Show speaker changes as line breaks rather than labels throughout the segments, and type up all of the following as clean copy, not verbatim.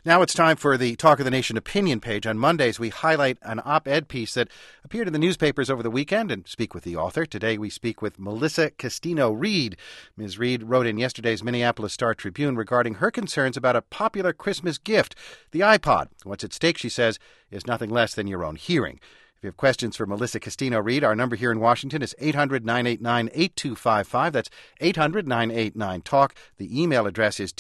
Now it's time for the Talk of the Nation opinion page. On Mondays, we highlight an op-ed piece that appeared in the newspapers over the weekend and speak with the author. Today, we speak with Melissa Castino-Reed. Ms. Reed wrote in yesterday's Minneapolis Star-Tribune regarding her concerns about a popular Christmas gift, the iPod. What's at stake, she says, is nothing less than your own hearing. If you have questions for Melissa Castino-Reed, our number here in Washington is 800-989-8255. That's 800-989-TALK. The email address is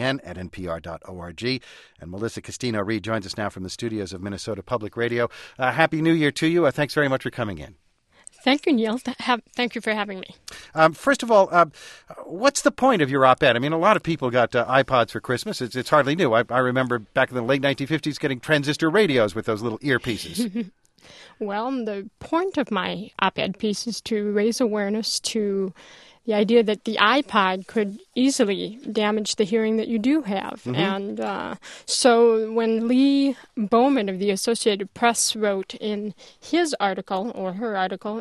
totn@npr.org. And Melissa Castino-Reed joins us now from the studios of Minnesota Public Radio. Happy New Year to you. Thanks very much for coming in.
Thank you, Neil. Thank you for having me.
First of all, what's the point of your op-ed? I mean, a lot of people got iPods for Christmas. It's hardly new. I remember back in the late 1950s getting transistor radios with those little earpieces.
Well, the point of my op-ed piece is to raise awareness to the idea that the iPod could easily damage the hearing that you do have. Mm-hmm. And so when Lee Bowman of the Associated Press wrote in his article, or her article,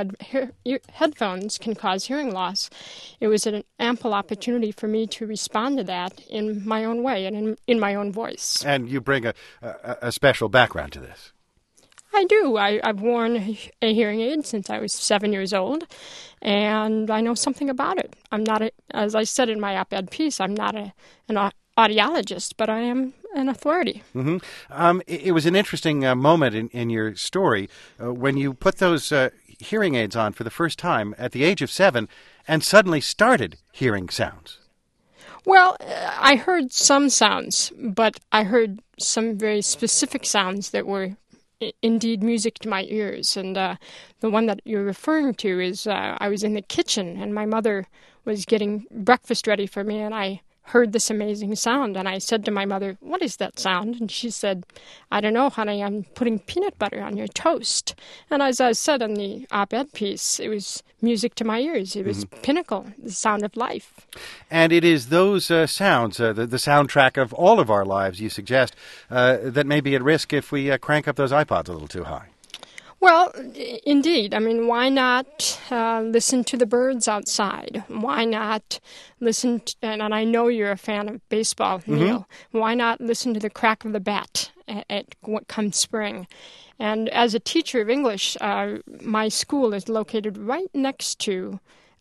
headphones can cause hearing loss, it was an ample opportunity for me to respond to that in my own way and in my own voice.
And you bring a special background to this.
I do. I've worn a hearing aid since I was 7 years old, and I know something about it. I'm not, as I said in my op-ed piece, I'm not an audiologist, but I am an authority.
Mm-hmm. It was an interesting moment in your story when you put those hearing aids on for the first time at the age of 7 and suddenly started hearing sounds.
Well, I heard some sounds, but I heard some very specific sounds that were indeed music to my ears. And the one that you're referring to is I was in the kitchen and my mother was getting breakfast ready for me, and I heard this amazing sound, and I said to my mother, "What is that sound?" And she said, "I don't know, honey, I'm putting peanut butter on your toast." And as I said in the op-ed piece, it was music to my ears. It was pinnacle, the sound of life.
And it is those sounds, the soundtrack of all of our lives, you suggest, that may be at risk if we crank up those iPods a little too high.
Well, indeed. I mean, why not listen to the birds outside? Why not listen to, and I know you're a fan of baseball, Neil. Why not listen to the crack of the bat at come spring? And as a teacher of English, my school is located right next to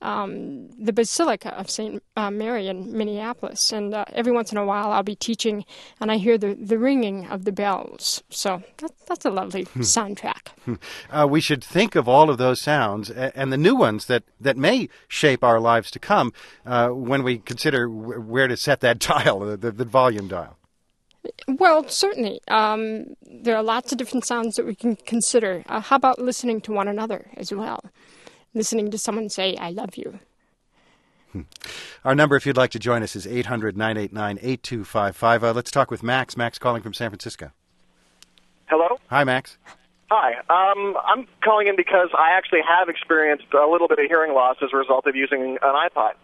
the Basilica of St. Mary in Minneapolis. And every once in a while I'll be teaching and I hear the ringing of the bells. So that's a lovely soundtrack.
We should think of all of those sounds and the new ones that may shape our lives to come when we consider where to set that dial, the volume dial.
Well, certainly. There are lots of different sounds that we can consider. How about listening to one another as well? Listening to someone say, "I love you."
Our number, if you'd like to join us, is 800-989-8255. Let's talk with Max. Max calling from San Francisco.
Hello?
Hi, Max.
Hi. I'm calling in because I actually have experienced a little bit of hearing loss as a result of using an iPod.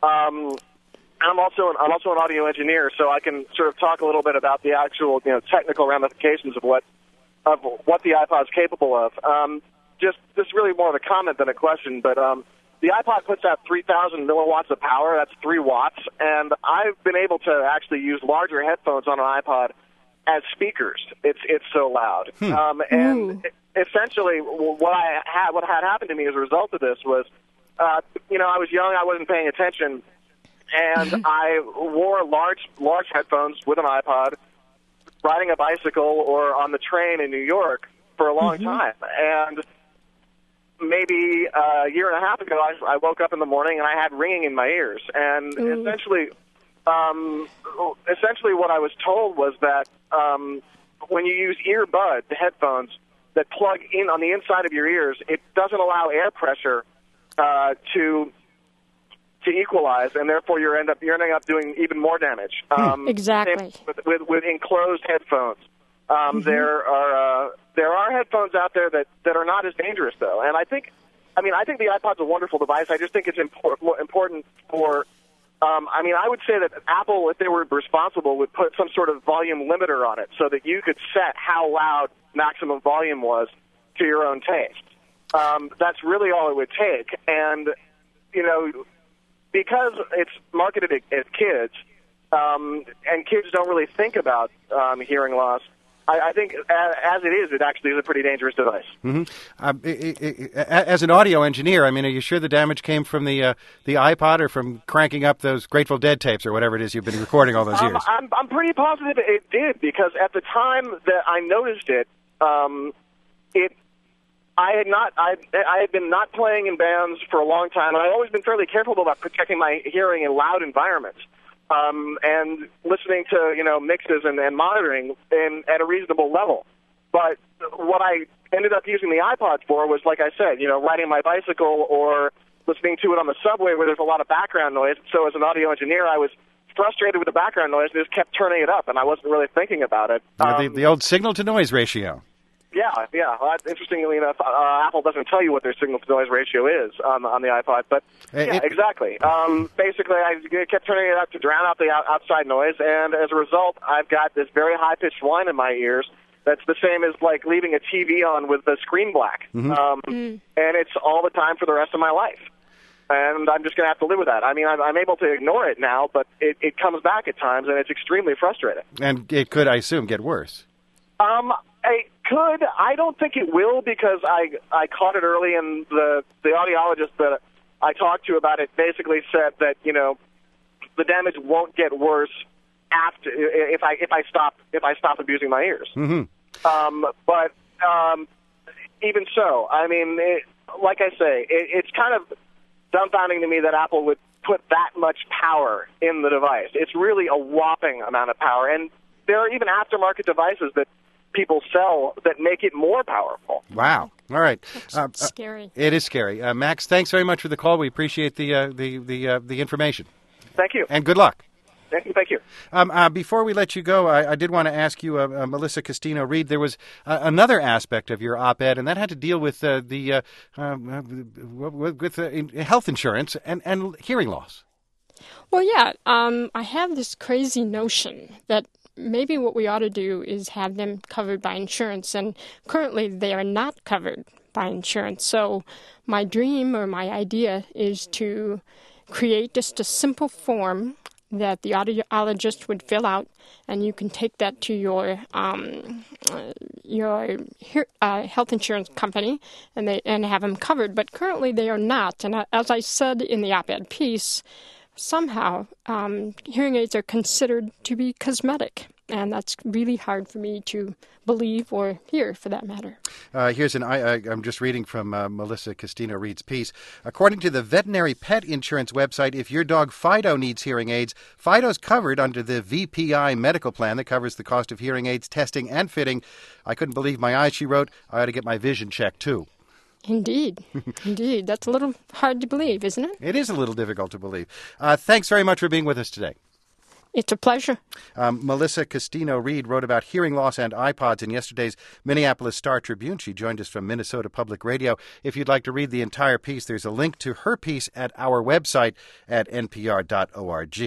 I'm also an audio engineer, so I can sort of talk a little bit about the actual technical ramifications of what the iPod is capable of. Just really more of a comment than a question, but the iPod puts out 3,000 milliwatts of power. That's 3 watts, and I've been able to actually use larger headphones on an iPod as speakers. It's so loud. And essentially, what had happened to me as a result of this was, I was young, I wasn't paying attention, and I wore large headphones with an iPod, riding a bicycle or on the train in New York for a long time, and maybe a year and a half ago, I woke up in the morning and I had ringing in my ears. And essentially what I was told was that when you use earbud, the headphones that plug in on the inside of your ears, it doesn't allow air pressure to equalize, and therefore you're ending up doing even more damage.
Exactly.
With enclosed headphones. There are headphones out there that are not as dangerous, though. And I think the iPod's a wonderful device. I just think it's important for, I would say that Apple, if they were responsible, would put some sort of volume limiter on it so that you could set how loud maximum volume was to your own taste. That's really all it would take. And, because it's marketed at kids, and kids don't really think about hearing loss. I think as it is, it actually is a pretty dangerous device.
Mm-hmm. As an audio engineer, I mean, are you sure the damage came from the iPod or from cranking up those Grateful Dead tapes or whatever it is you've been recording all those years?
I'm pretty positive it did, because at the time that I noticed it, I had been not playing in bands for a long time, and I've always been fairly careful about protecting my hearing in loud environments. And listening to, mixes and monitoring at a reasonable level. But what I ended up using the iPod for was, like I said, riding my bicycle or listening to it on the subway where there's a lot of background noise. So as an audio engineer, I was frustrated with the background noise and just kept turning it up, and I wasn't really thinking about it.
The old signal-to-noise ratio.
Yeah. Well, interestingly enough, Apple doesn't tell you what their signal-to-noise ratio is on the iPod, but exactly. Basically, I kept turning it up to drown out the outside noise, and as a result, I've got this very high-pitched whine in my ears that's the same as, like, leaving a TV on with the screen black. Mm-hmm. And it's all the time for the rest of my life. And I'm just going to have to live with that. I mean, I'm able to ignore it now, but it comes back at times, and it's extremely frustrating.
And it could, I assume, get worse.
It could. I don't think it will, because I caught it early, and the audiologist that I talked to about it basically said that the damage won't get worse after if I stop abusing my ears.
Mm-hmm.
But even so, I mean, like I say, it's kind of dumbfounding to me that Apple would put that much power in the device. It's really a whopping amount of power, and there are even aftermarket devices that people sell that make it more powerful.
Wow! All right,
scary.
It is scary. Max, thanks very much for the call. We appreciate the information.
Thank you,
and good luck.
Thank you.
Before we let you go, I did want to ask you, Melissa Castino-Reid, there was another aspect of your op-ed, and that had to deal with health insurance and hearing loss.
Well, yeah, I have this crazy notion that maybe what we ought to do is have them covered by insurance, and currently they are not covered by insurance. So my dream or my idea is to create just a simple form that the audiologist would fill out, and you can take that to your health insurance company and have them covered. But currently they are not, and as I said in the op-ed piece, somehow hearing aids are considered to be cosmetic, and that's really hard for me to believe or hear, for that matter.
I'm just reading from Melissa Castino-Reid's piece. According to the Veterinary Pet Insurance website, if your dog Fido needs hearing aids, Fido's covered under the VPI medical plan that covers the cost of hearing aids, testing, and fitting. I couldn't believe my eyes, she wrote. I ought to get my vision checked, too.
Indeed. Indeed. That's a little hard to believe, isn't it?
It is a little difficult to believe. Thanks very much for being with us today.
It's a pleasure.
Melissa Castino-Reid wrote about hearing loss and iPods in yesterday's Minneapolis Star-Tribune. She joined us from Minnesota Public Radio. If you'd like to read the entire piece, there's a link to her piece at our website at npr.org.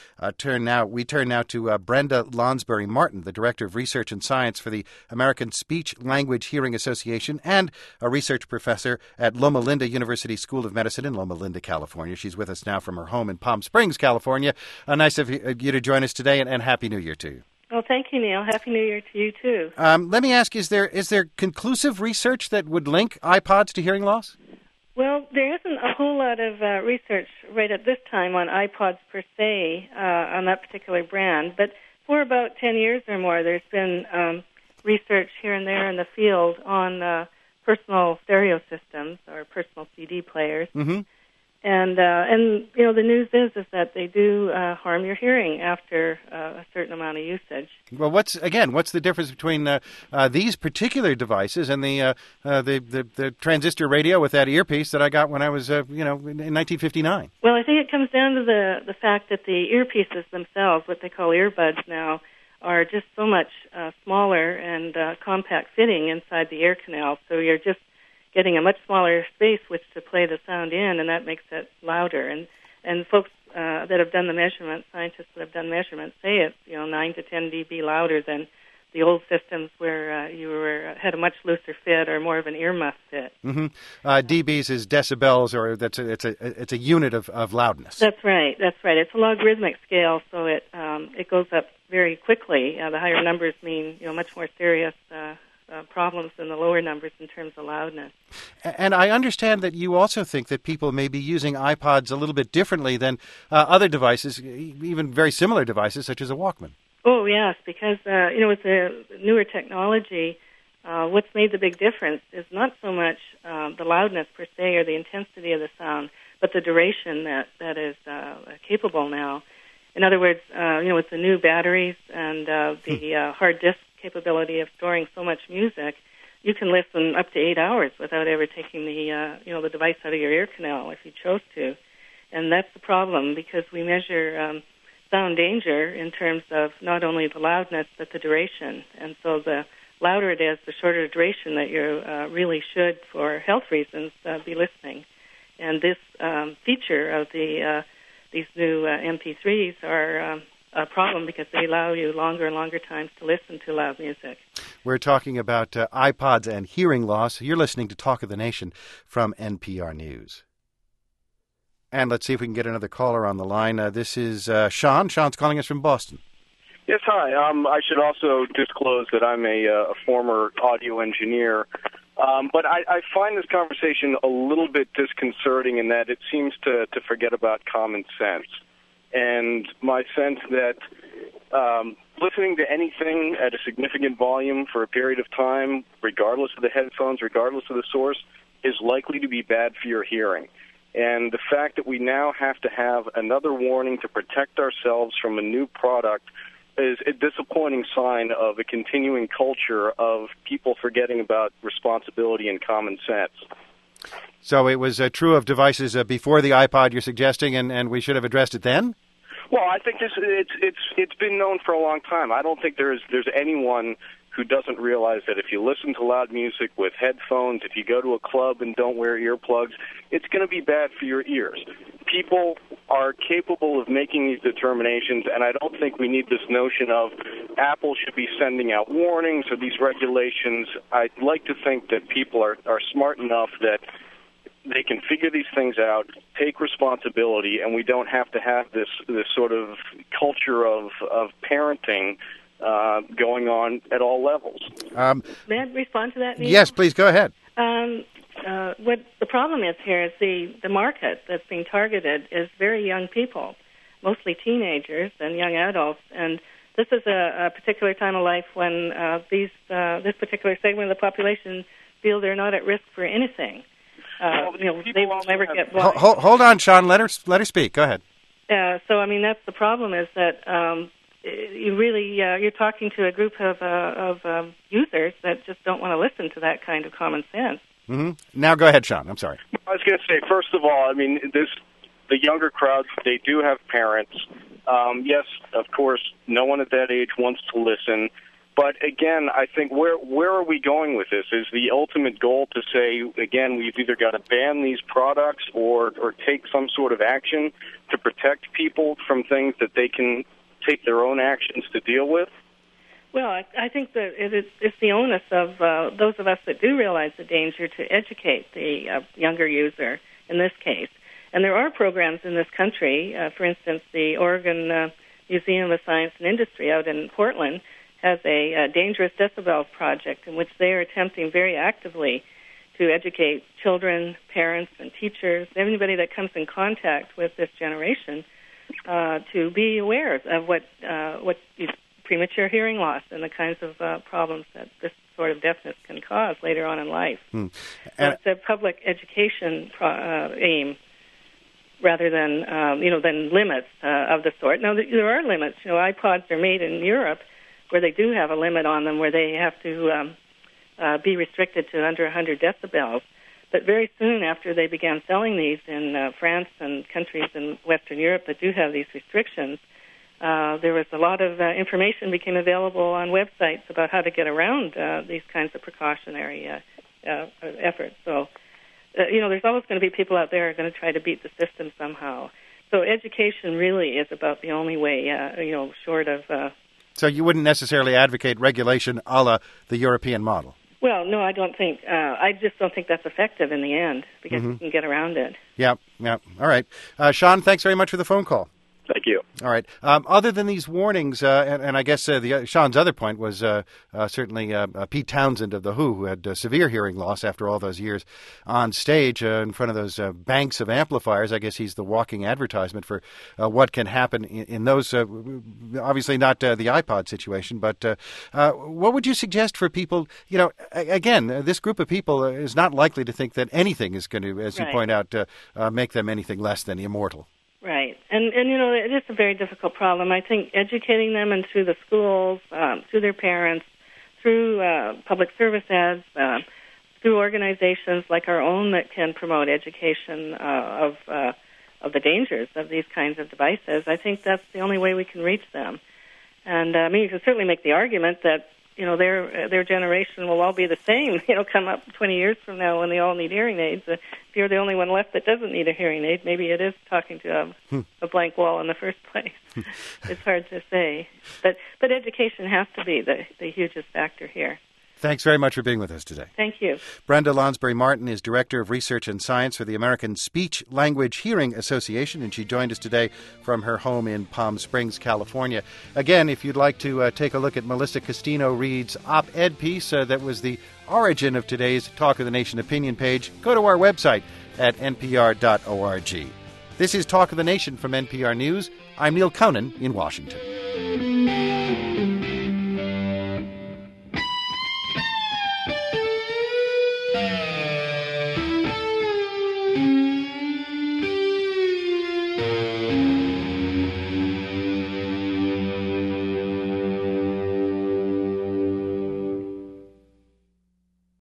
We turn now to Brenda Lonsbury Martin, the Director of Research and Science for the American Speech Language Hearing Association and a research professor at Loma Linda University School of Medicine in Loma Linda, California. She's with us now from her home in Palm Springs, California. Nice of you to join us today, and Happy New Year to you.
Well, thank you, Neil. Happy New Year to you, too.
Let me ask, is there conclusive research that would link iPods to hearing loss?
Well, there isn't a whole lot of research right at this time on iPods per se, on that particular brand, but for about 10 years or more, there's been research here and there in the field on personal stereo systems or personal CD players. Mm-hmm. And the news is that they do harm your hearing after a certain amount of usage. Well,
what's the difference between these particular devices and the transistor radio with that earpiece that I got when I was in 1959?
Well, I think it comes down to the fact that the earpieces themselves, what they call earbuds now, are just so much smaller and compact fitting inside the ear canal. So you're just getting a much smaller space which to play the sound in, and that makes it louder. And folks that have done the measurements, scientists that have done measurements, say it's 9 to 10 dB louder than the old systems where you had a much looser fit or more of an earmuff fit.
Mm-hmm. dBs is decibels, or it's a unit of loudness.
That's right. It's a logarithmic scale, so it goes up very quickly. The higher numbers mean much more serious problems than the lower numbers in terms of loudness.
And I understand that you also think that people may be using iPods a little bit differently than other devices, even very similar devices such as a Walkman.
Oh, yes, because, with the newer technology, what's made the big difference is not so much the loudness per se or the intensity of the sound, but the duration that is capable now. In other words, with the new batteries and the hard disk capability of storing so much music, you can listen up to 8 hours without ever taking the device out of your ear canal if you chose to. And that's the problem, because we measure sound danger in terms of not only the loudness but the duration. And so the louder it is, the shorter duration that you really should, for health reasons, be listening. And this feature of these new MP3s are a problem, because they allow you longer and longer times to listen to loud music.
We're talking about iPods and hearing loss. You're listening to Talk of the Nation from NPR News. And let's see if we can get another caller on the line. This is Sean. Sean's calling us from Boston.
Yes, hi. I should also disclose that I'm a former audio engineer. But I find this conversation a little bit disconcerting in that it seems to forget about common sense. And my sense that listening to anything at a significant volume for a period of time, regardless of the headphones, regardless of the source, is likely to be bad for your hearing. And the fact that we now have to have another warning to protect ourselves from a new product is a disappointing sign of a continuing culture of people forgetting about responsibility and common sense.
So it was true of devices before the iPod, you're suggesting, and we should have addressed it then?
Well, I think it's been known for a long time. I don't think there's anyone who doesn't realize that if you listen to loud music with headphones, if you go to a club and don't wear earplugs, it's going to be bad for your ears. People are capable of making these determinations, and I don't think we need this notion of Apple should be sending out warnings or these regulations. I'd like to think that people are smart enough that they can figure these things out, take responsibility, and we don't have to have this sort of culture of parenting going on at all levels.
May I respond to that, Neil?
Yes, please, go ahead.
What the problem is here is the market that's being targeted is very young people, mostly teenagers and young adults, and this is a particular time of life when this particular segment of the population feel they're not at risk for anything. They will never get blind.
Hold on, Sean. Let her speak. Go ahead.
So, I mean, that's the problem, is that you're talking to a group of users that just don't want to listen to that kind of common sense.
Mm-hmm. Now go ahead, Sean. I'm sorry.
I was going to say, first of all, I mean, the younger crowds, they do have parents. Yes, of course, no one at that age wants to listen. But again, I think where are we going with this? Is the ultimate goal to say, again, we've either got to ban these products or take some sort of action to protect people from things that they can take their own actions to deal with?
Well, I think that it's the onus of those of us that do realize the danger to educate the younger user in this case. And there are programs in this country. For instance, the Oregon Museum of Science and Industry out in Portland has a dangerous decibels project in which they are attempting very actively to educate children, parents, and teachers, everybody that comes in contact with this generation, to be aware of what premature hearing loss and the kinds of problems that this sort of deafness can cause later on in life. So it's a public education aim rather than limits of the sort. Now, there are limits. iPods are made in Europe where they do have a limit on them, where they have to be restricted to under 100 decibels. But very soon after they began selling these in France and countries in Western Europe that do have these restrictions, there was a lot of information became available on websites about how to get around these kinds of precautionary efforts. So, there's always going to be people out there who are going to try to beat the system somehow. So education really is about the only way, short of
So you wouldn't necessarily advocate regulation a la the European model?
Well, no, I don't think. I just don't think that's effective in the end because you can get around it.
Yeah. All right. Sean, thanks very much for the phone call.
Thank you.
All right. Other than these warnings, and I guess Sean's other point was certainly Pete Townsend of The Who had severe hearing loss after all those years on stage in front of those banks of amplifiers. I guess he's the walking advertisement for what can happen in those, obviously not the iPod situation, but what would you suggest for people, again, this group of people is not likely to think that anything is going to, as you point out, make them anything less than immortal.
Right. And it is a very difficult problem. I think educating them and through the schools, through their parents, through public service ads, through organizations like our own that can promote education of the dangers of these kinds of devices, I think that's the only way we can reach them. And, you can certainly make the argument that, their generation will all be the same, come up 20 years from now when they all need hearing aids. If you're the only one left that doesn't need a hearing aid, maybe it is talking to a blank wall in the first place. It's hard to say. But education has to be the hugest factor here.
Thanks very much for being with us today.
Thank you.
Brenda Lonsbury-Martin is Director of Research and Science for the American Speech Language Hearing Association, and she joined us today from her home in Palm Springs, California. Again, if you'd like to take a look at Melissa Castino-Reed's op-ed piece that was the origin of today's Talk of the Nation opinion page, go to our website at npr.org. This is Talk of the Nation from NPR News. I'm Neil Conan in Washington.